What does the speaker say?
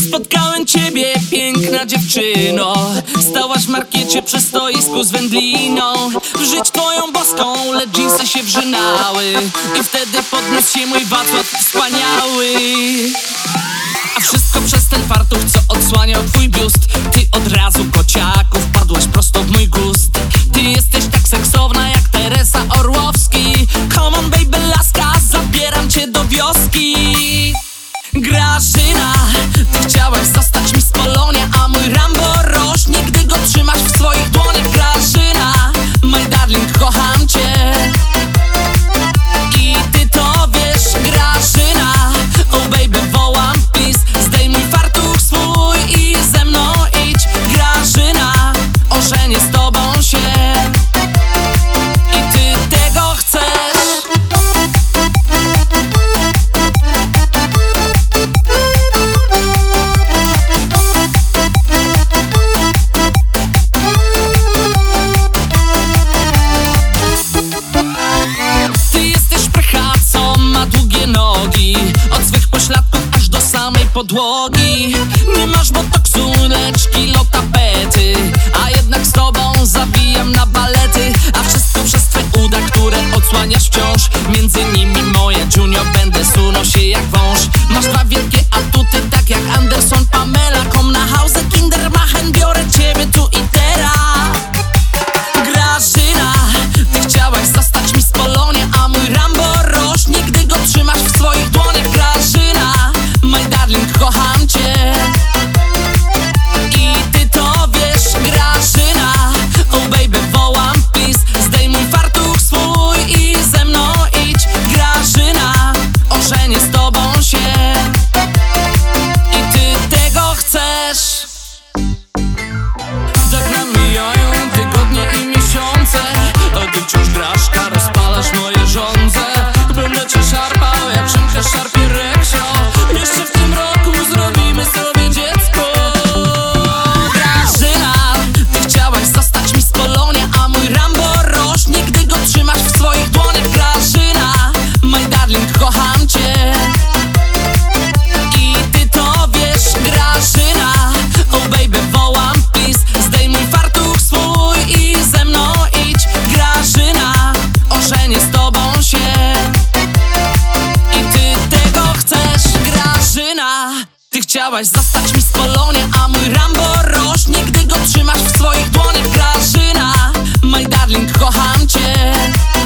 Spotkałem ciebie, piękna dziewczyno. Stałaś w markiecie przy stoisku z wędliną. W żyć twoją boską, lecz dżinsy się wrzynały. I wtedy podniósł się mój Wacław wspaniały. A wszystko przez ten fartuch, co odsłaniał twój biust. Ty od razu, kociaku, wpadłaś prosto w mój gust. Ty jesteś tak seksowna jak Teresa Orłowski. Come on baby laska, zabieram cię do wioski. Grażyna, ty chciałaś zostać mi z Polonia, a mój Rambo rośnie, gdy go trzymasz w swoich dłoniach. Grażyna, my darling, kocham cię i ty to wiesz. Grażyna, oh baby, wołam please, zdejmuj fartuch swój i ze mną idź. Grażyna, ożenię z tobą się i ty tego chcesz. Od swych pośladków aż do samej podłogi. Nie masz botoksu, lecz kilo tapety, a jednak z tobą zawijam na balety. A wszystko przez twe uda, które odsłaniasz wciąż. Między nimi moja Junior, będę sunął się jak wąż. Masz dwa wielkie atuty, tak jak Anderson, Pamela. Kom na house, Kindermachen, biorę ciebie tu i teraz. Grażyna, ty chciałaś zostać mi z Polonia, a mój Rambo rośnie, gdy go trzymasz w swoich dłoniach. Grażyna, my darling, kocham cię i ty to wiesz. Grażyna, oh baby, wołam please, zdejmuj fartuch swój i ze mną idź. Grażyna, ożenię z tobą się i ty tego chcesz. Tak nam mijają tygodnie i miesiące, a ty wciąż graszka, rozpalasz moje żądze. Będę cię szarpał jak Szymka szarpie Reksio. Jeszcze w tym roku zrobimy sobie dziecko. Grażyna, ty chciałaś zostać mi z Polonia, a mój Rambo rośnie, gdy go trzymasz w swoich dłoniach. Grażyna, my darling, kocham cię i ty to wiesz. Grażyna, oh baby, wołam please, zdejmuj fartuch swój i ze mną idź. Grażyna, ożenię z tobą się i ty tego chcesz. Grażyna, ty chciałaś zostać mi z Polonia, a mój Rambo rośnie, gdy go trzymasz w swoich dłoniach. Grażyna, my darling, kocham cię